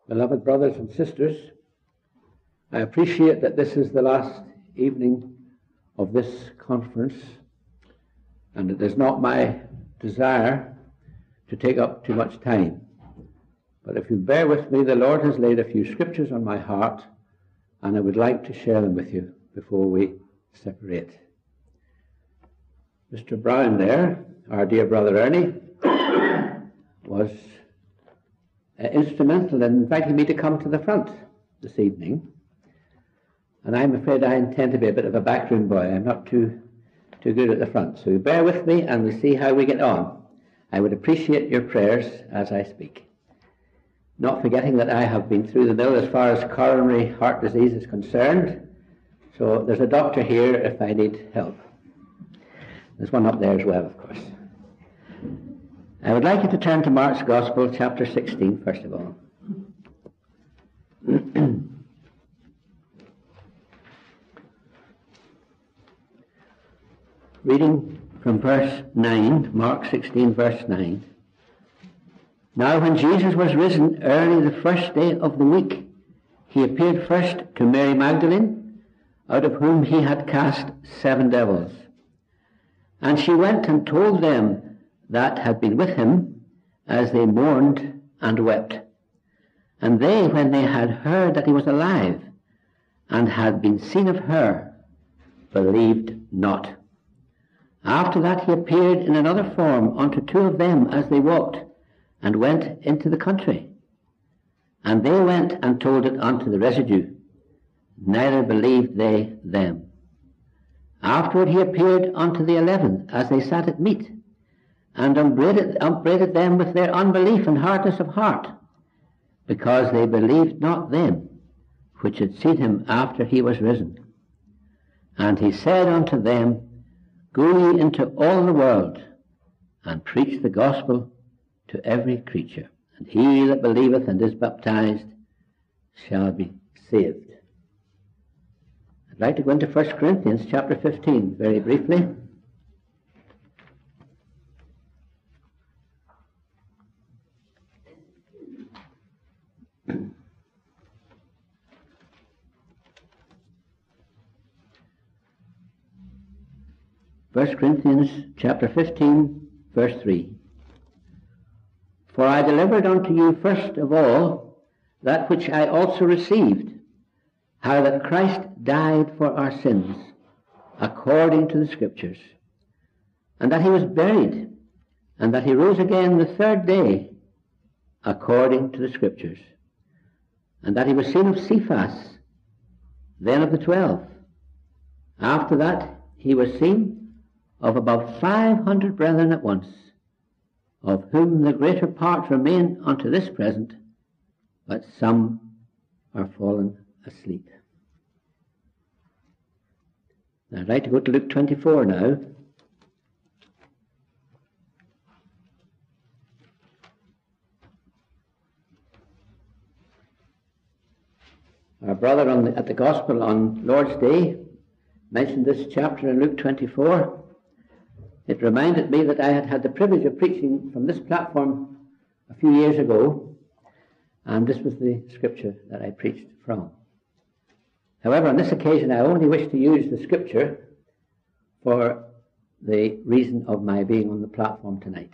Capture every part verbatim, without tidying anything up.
Beloved brothers and sisters, I appreciate that this is the last evening of this conference, and it is not my desire to take up too much time. But if you bear with me, the Lord has laid a few scriptures on my heart, and I would like to share them with you before we separate. Mister Brown there, our dear brother Ernie, was uh, instrumental in inviting me to come to the front this evening. And I'm afraid I intend to be a bit of a backroom boy. I'm not too too good at the front. So bear with me and we'll see how we get on. I would appreciate your prayers as I speak. Not forgetting that I have been through the mill as far as coronary heart disease is concerned. So there's a doctor here if I need help. There's one up there as well, of course. I would like you to turn to Mark's Gospel, chapter sixteen, first of all. Reading from verse nine, Mark sixteen, verse nine. Now when Jesus was risen early the first day of the week, he appeared first to Mary Magdalene, out of whom he had cast seven devils. And she went and told them that had been with him, as they mourned and wept. And they, when they had heard that he was alive, and had been seen of her, believed not. After that he appeared in another form unto two of them as they walked, and went into the country. And they went and told it unto the residue. Neither believed they them. Afterward he appeared unto the eleven as they sat at meat, and upbraided, upbraided them with their unbelief and hardness of heart, because they believed not them which had seen him after he was risen. And he said unto them, Go ye into all the world, and preach the gospel to every creature. And he that believeth and is baptized shall be saved. I'd like to go into First Corinthians chapter fifteen very briefly. First Corinthians chapter fifteen, verse three. For I delivered unto you first of all that which I also received, how that Christ died for our sins, according to the Scriptures, and that he was buried, and that he rose again the third day, according to the Scriptures, and that he was seen of Cephas, then of the twelve. After that he was seen of above five hundred brethren at once, of whom the greater part remain unto this present, but some are fallen asleep. Now I'd like to go to Luke twenty-four now. Our brother on the, at the Gospel on Lord's Day mentioned this chapter in Luke twenty-four. It reminded me that I had had the privilege of preaching from this platform a few years ago, and this was the scripture that I preached from. However, on this occasion I only wish to use the scripture for the reason of my being on the platform tonight.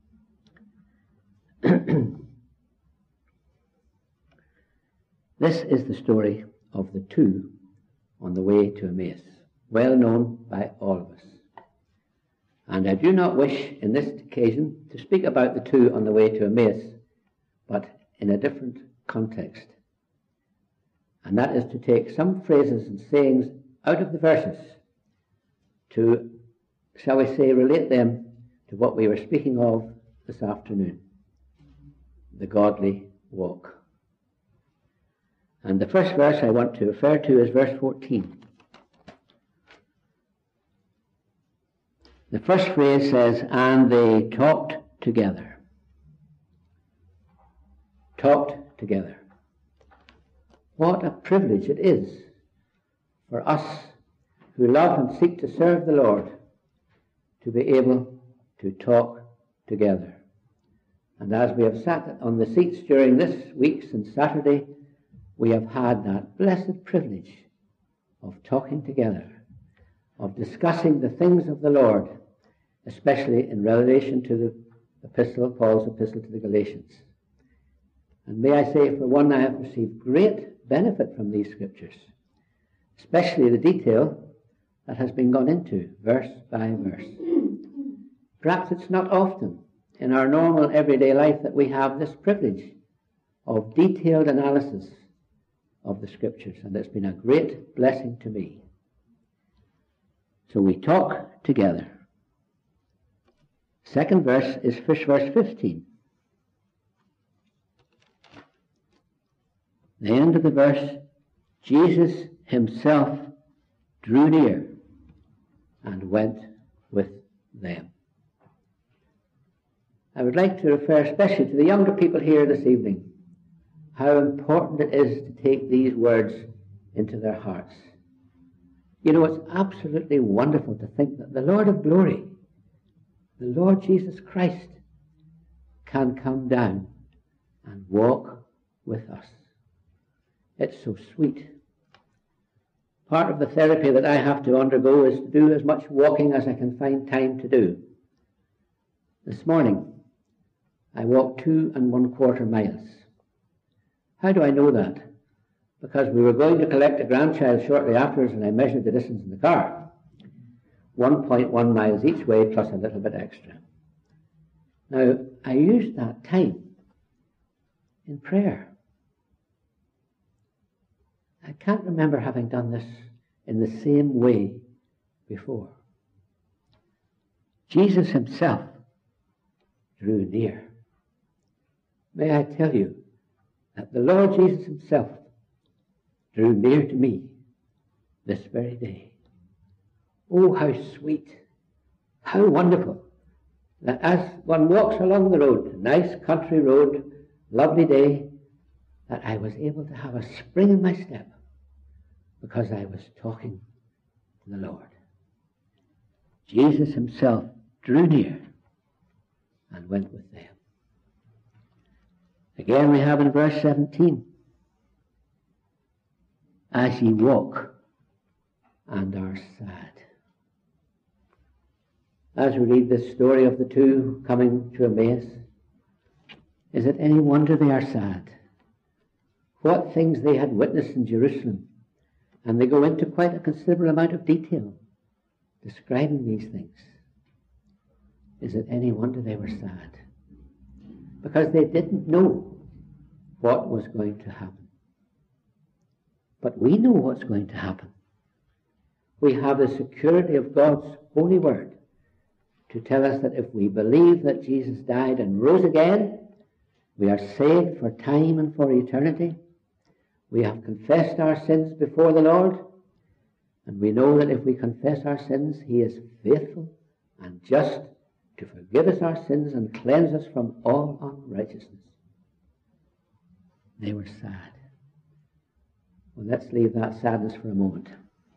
This is the story of the two on the way to Emmaus, well known by all of us. And I do not wish in this occasion to speak about the two on the way to Emmaus, but in a different context. And that is to take some phrases and sayings out of the verses to, shall we say, relate them to what we were speaking of this afternoon, the godly walk. And the first verse I want to refer to is verse fourteen. The first phrase says, and they talked together. Talked together. What a privilege it is for us who love and seek to serve the Lord to be able to talk together. And as we have sat on the seats during this week since Saturday, we have had that blessed privilege of talking together, of discussing the things of the Lord, especially in relation to the epistle, Paul's epistle to the Galatians. And may I say, for one, I have received great benefit from these scriptures, especially the detail that has been gone into, verse by verse. Perhaps it's not often in our normal everyday life that we have this privilege of detailed analysis of the scriptures, and it's been a great blessing to me. So we talk together. Second verse is first verse fifteen. The end of the verse, Jesus himself drew near and went with them. I would like to refer especially to the younger people here this evening, how important it is to take these words into their hearts. You know, it's absolutely wonderful to think that the Lord of glory, the Lord Jesus Christ, can come down and walk with us. It's so sweet. Part of the therapy that I have to undergo is to do as much walking as I can find time to do. This morning, I walked two and one quarter miles. How do I know that? Because we were going to collect a grandchild shortly afterwards, and I measured the distance in the car. one point one miles each way, plus a little bit extra. Now, I used that time in prayer. I can't remember having done this in the same way before. Jesus himself drew near. May I tell you that the Lord Jesus himself drew near to me this very day. Oh, how sweet, how wonderful, that as one walks along the road, nice country road, lovely day, that I was able to have a spring in my step because I was talking to the Lord. Jesus himself drew near and went with them. Again we have in verse seventeen, as ye walk and are sad. As we read this story of the two coming to Emmaus, is it any wonder they are sad? What things they had witnessed in Jerusalem, and they go into quite a considerable amount of detail describing these things. Is it any wonder they were sad? Because they didn't know what was going to happen. But we know what's going to happen. We have the security of God's holy word to tell us that if we believe that Jesus died and rose again, we are saved for time and for eternity. We have confessed our sins before the Lord, and we know that if we confess our sins, he is faithful and just to forgive us our sins and cleanse us from all unrighteousness. They were sad. Well, let's leave that sadness for a moment.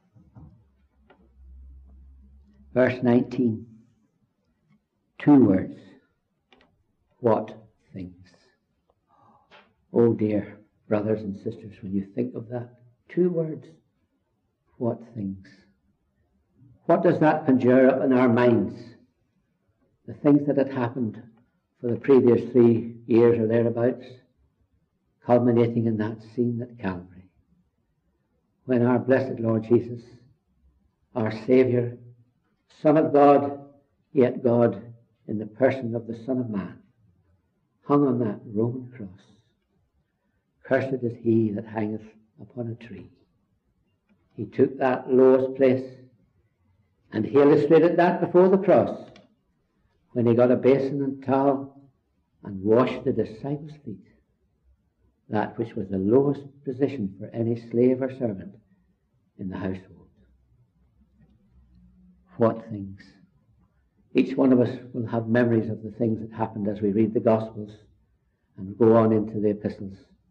Verse nineteen. Two words. What things? Oh dear brothers and sisters, when you think of that, two words. What things? What does that conjure up in our minds? The things that had happened for the previous three years or thereabouts, culminating in that scene at Calvary, when our blessed Lord Jesus, our Saviour, Son of God, yet God in the person of the Son of Man, hung on that Roman cross. Cursed is he that hangeth upon a tree. He took that lowest place, and he illustrated that before the cross, when he got a basin and towel and washed the disciples' feet, that which was the lowest position for any slave or servant in the household. What things? Each one of us will have memories of the things that happened as we read the Gospels and go on into the epistles.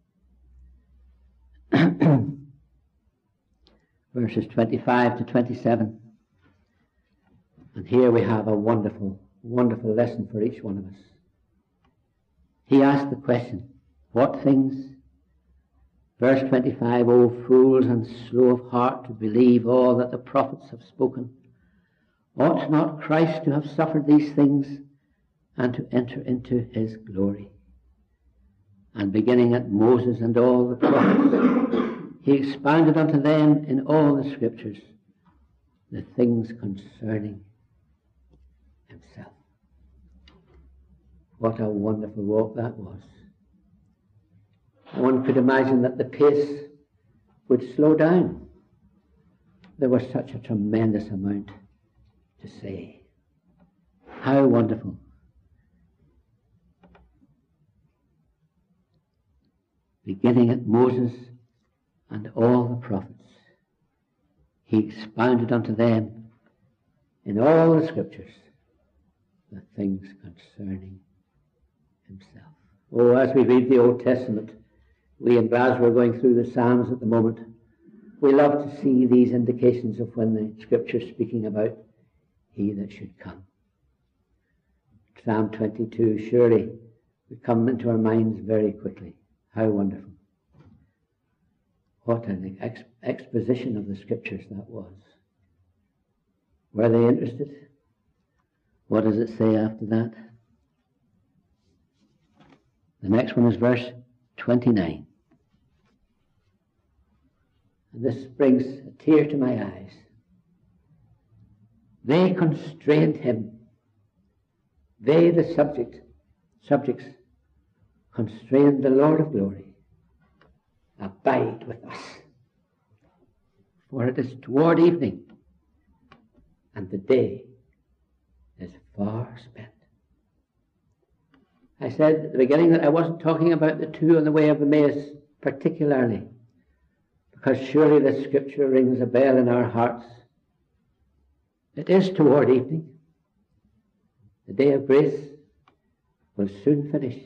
Verses twenty-five to twenty-seven. And here we have a wonderful, wonderful lesson for each one of us. he asked the question, what things? Verse twenty-five, O fools and slow of heart to believe all that the prophets have spoken. Ought not Christ to have suffered these things and to enter into his glory? And beginning at Moses and all the prophets, he expounded unto them in all the scriptures the things concerning himself. What a wonderful walk that was. One could imagine that the pace would slow down. There was such a tremendous amount to say. How wonderful. Beginning at Moses and all the prophets, he expounded unto them in all the scriptures the things concerning himself. Oh, as we read the Old Testament, we in Glasgow are going through the Psalms at the moment. We love to see these indications of when the scripture is speaking about he that should come. Psalm twenty-two, surely, would come into our minds very quickly. How wonderful. What an ex- exposition of the scriptures that was. Were they interested? What does it say after that? The next one is verse twenty-nine. And this brings a tear to my eyes. They constrained him. They, the subject, subjects, constrained the Lord of glory. Abide with us. For it is toward evening, and the day is far spent. I said at the beginning that I wasn't talking about the two on the way of Emmaus particularly, because surely the scripture rings a bell in our hearts. It is toward evening. The day of grace will soon finish.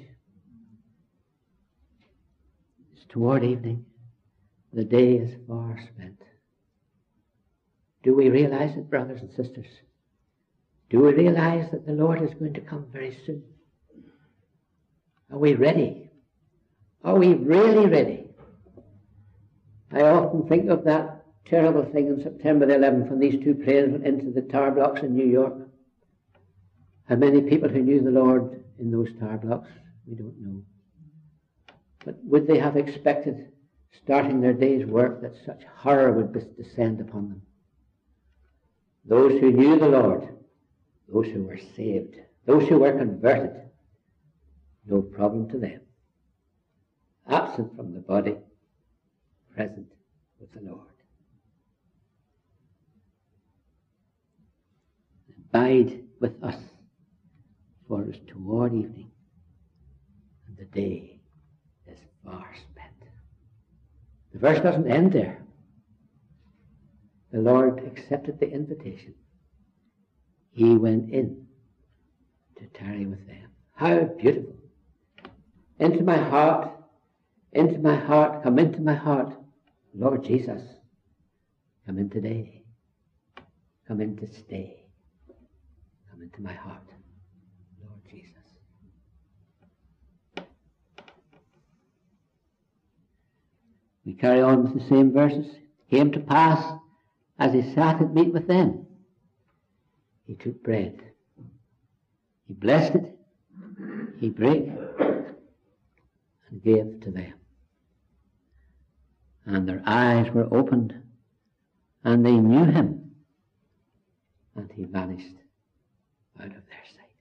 It's toward evening. The day is far spent. Do we realize it, brothers and sisters? Do we realize that the Lord is going to come very soon? Are we ready? Are we really ready? I often think of that terrible thing on September the eleventh when these two planes went into the tower blocks in New York. How many people who knew the Lord in those tower blocks, we don't know. But would they have expected, starting their day's work, that such horror would descend upon them? Those who knew the Lord, those who were saved, those who were converted, no problem to them. Absent from the body, present with the Lord. Abide with us, for it is toward evening, and the day is far spent. The verse doesn't end there. The Lord accepted the invitation. He went in to tarry with them. How beautiful. Into my heart, into my heart, come into my heart, Lord Jesus. Come in today. Come in to stay. Come into my heart, Lord Jesus. We carry on with the same verses. It came to pass, as he sat at meat with them, he took bread. He blessed it. He brake and gave to them. And their eyes were opened, and they knew him, and he vanished out of their sight.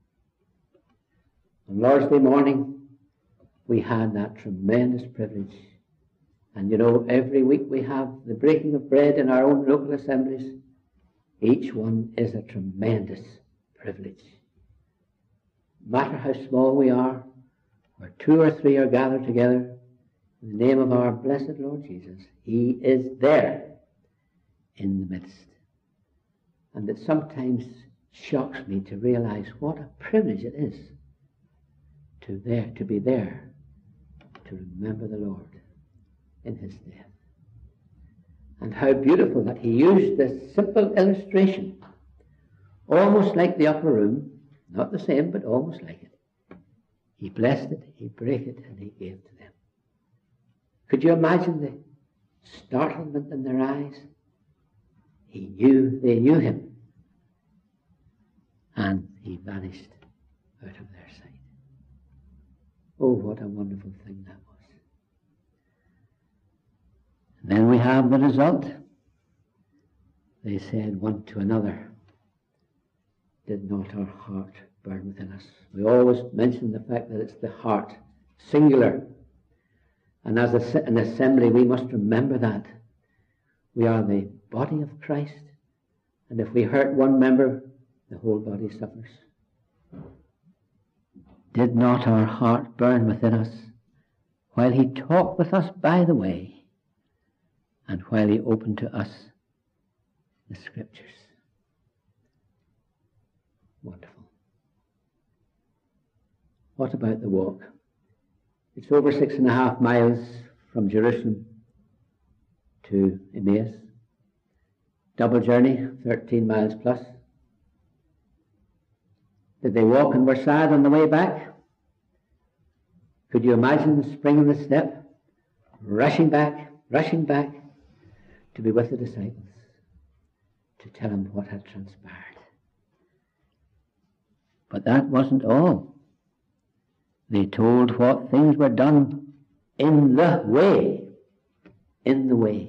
On Lord's Day morning, we had that tremendous privilege. And you know, every week we have the breaking of bread in our own local assemblies. Each one is a tremendous privilege. No matter how small we are, where two or three are gathered together in the name of our blessed Lord Jesus, he is there in the midst. And it sometimes shocks me to realize what a privilege it is to there to be there to remember the Lord in his death. And how beautiful that he used this simple illustration, almost like the upper room, not the same, but almost like it. He blessed it, he brake it, and he gave to them. Could you imagine the startlement in their eyes? He knew, they knew him, and he vanished out of their sight. Oh, what a wonderful thing that was. And then we have the result. They said one to another, did not our heart burn within us? We always mention the fact that it's the heart, singular. And as a, an assembly, we must remember that. We are the body of Christ. And if we hurt one member, the whole body suffers. Did not our heart burn within us while he talked with us by the way, and while he opened to us the Scriptures? Wonderful. What about the walk? It's over six and a half miles from Jerusalem to Emmaus. Double journey, thirteen miles plus. Did they walk and were sad on the way back? Could you imagine springing the step, rushing back, rushing back to be with the disciples, to tell them what had transpired? But that wasn't all. They told what things were done in the way, in the way,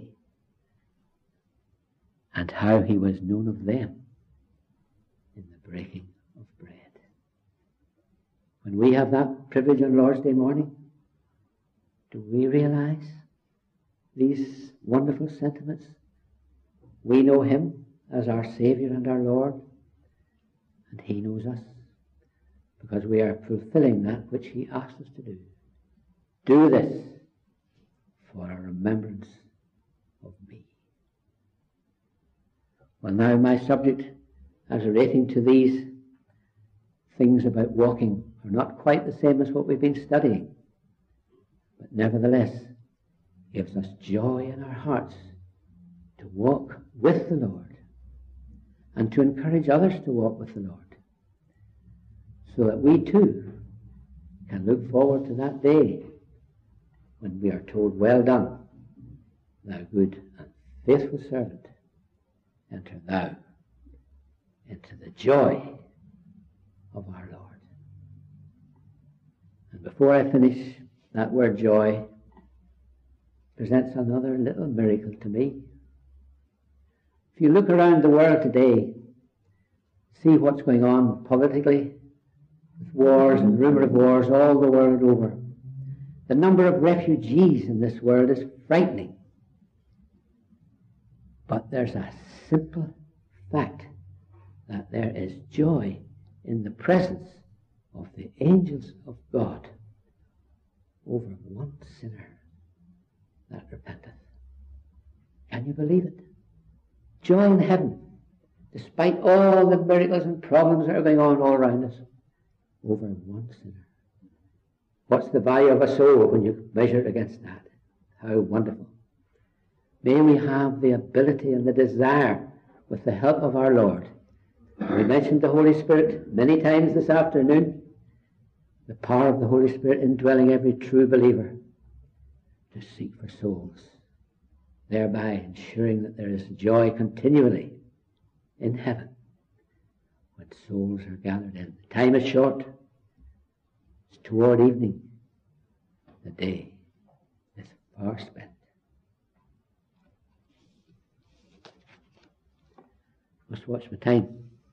and how he was known of them in the breaking of bread. When we have that privilege on Lord's Day morning, do we realize these wonderful sentiments? We know him as our Savior and our Lord, and he knows us, because we are fulfilling that which he asked us to do. Do this for a remembrance of me. Well, now my subject as relating to these things about walking are not quite the same as what we've been studying, but nevertheless gives us joy in our hearts to walk with the Lord and to encourage others to walk with the Lord, so that we too can look forward to that day when we are told, well done, thou good and faithful servant, enter thou into the joy of our Lord. And before I finish, that word joy presents another little miracle to me. If you look around the world today, see what's going on politically, with wars and rumour of wars all the world over. The number of refugees in this world is frightening. But there's a simple fact that there is joy in the presence of the angels of God over one sinner that repenteth. Can you believe it? Joy in heaven, despite all the miracles and problems that are going on all around us, over one sinner. What's the value of a soul when you measure it against that? How wonderful. May we have the ability and the desire, with the help of our Lord. We mentioned the Holy Spirit many times this afternoon, the power of the Holy Spirit indwelling every true believer to seek for souls, thereby ensuring that there is joy continually in heaven when souls are gathered in. The time is short. It's toward evening. The day is far spent. Must watch my time.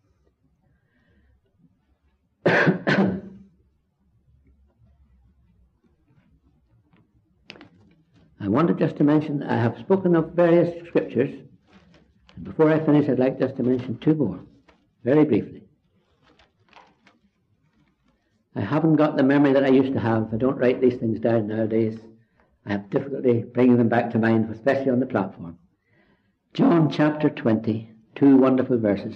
I wanted just to mention, I have spoken of various scriptures, and before I finish I'd like just to mention two more, very briefly. I haven't got the memory that I used to have. I don't write these things down nowadays. I have difficulty bringing them back to mind, especially on the platform. John chapter twenty, two wonderful verses.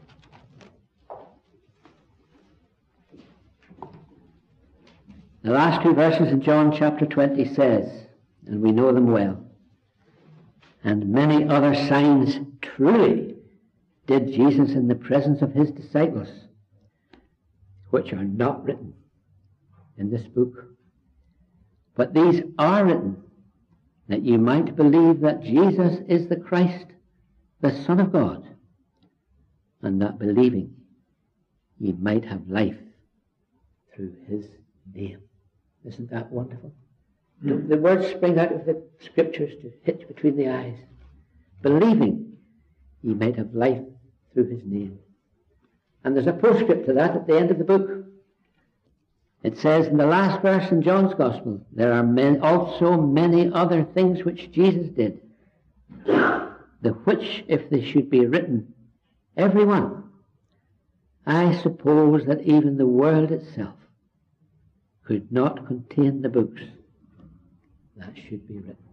The last two verses in John chapter twenty says, and we know them well, and many other signs truly did Jesus in the presence of his disciples, which are not written in this book. But these are written that you might believe that Jesus is the Christ, the Son of God, and that believing ye might have life through his name. Isn't that wonderful? Mm. The words spring out of the scriptures to hit between the eyes. Believing ye might have life through his name. And there's a postscript to that at the end of the book. It says in the last verse in John's Gospel, there are men, also many other things which Jesus did, the which, if they should be written, every one, I suppose that even the world itself could not contain the books that should be written.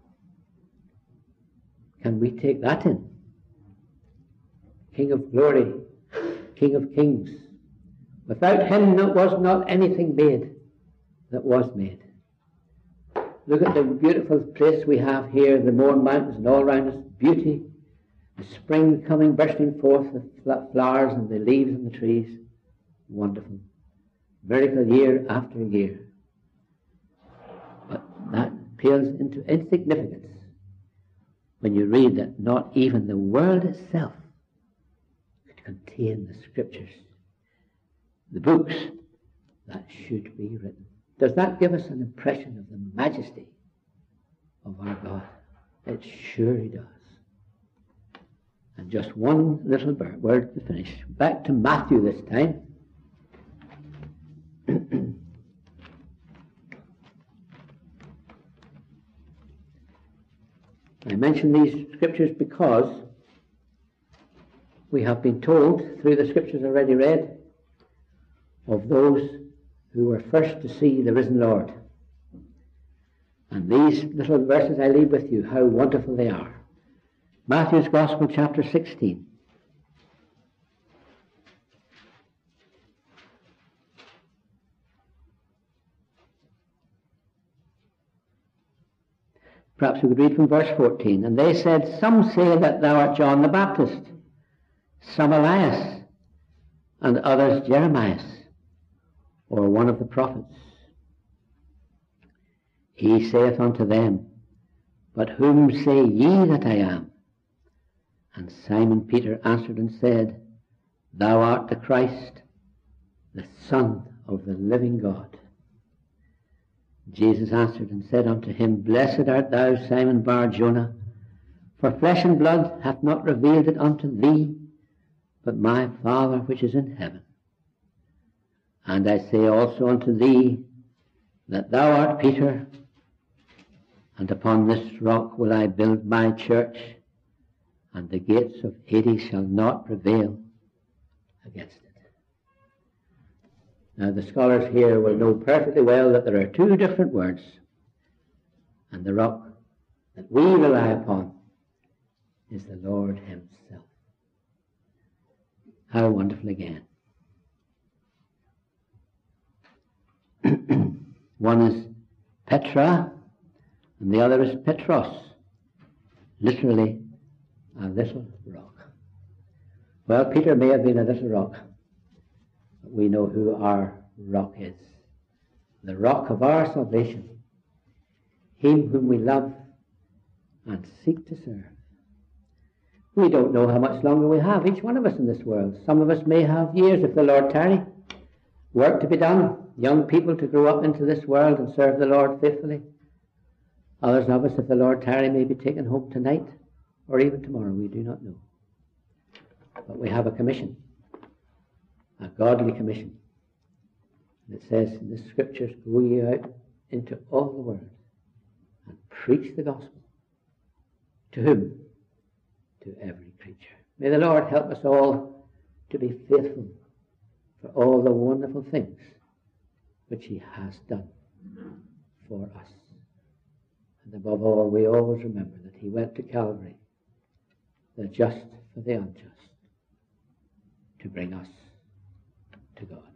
Can we take that in? King of glory, King of kings. Without him there was not anything made that was made. Look at the beautiful place we have here, the Mourne Mountains and all around us. Beauty, the spring coming, bursting forth, the flowers and the leaves on the trees. Wonderful. Miracle year after year. But that pales into insignificance when you read that not even the world itself could contain the scriptures, the books that should be written. Does that give us an impression of the majesty of our God? It surely does. And just one little word to finish. Back to Matthew this time. I mention these scriptures because we have been told through the scriptures already read of those who were first to see the risen Lord. And these little verses I leave with you, how wonderful they are. Matthew's Gospel, chapter sixteen. Perhaps we could read from verse fourteen. And they said, some say that thou art John the Baptist, some Elias, and others Jeremias, or one of the prophets. He saith unto them, but whom say ye that I am? And Simon Peter answered and said, thou art the Christ, the Son of the living God. Jesus answered and said unto him, blessed art thou, Simon Bar-Jonah, for flesh and blood hath not revealed it unto thee, but my Father which is in heaven. And I say also unto thee, that thou art Peter, and upon this rock will I build my church, and the gates of Hades shall not prevail against it. Now the scholars here will know perfectly well that there are two different words, and the rock that we rely upon is the Lord himself. How wonderful again. One is Petra, and the other is Petros, literally a little rock. Well, Peter may have been a little rock, but we know who our rock is. The rock of our salvation, him whom we love and seek to serve. We don't know how much longer we have, each one of us in this world. Some of us may have years if the Lord tarry. Work to be done, young people to grow up into this world and serve the Lord faithfully. Others of us, if the Lord tarry, may be taken home tonight or even tomorrow, we do not know. But we have a commission, a godly commission. And it says in the scriptures, go ye out into all the world and preach the gospel. To whom? To every creature. May the Lord help us all to be faithful for all the wonderful things which he has done for us. And above all, we always remember that he went to Calvary, the just for the unjust, to bring us to God.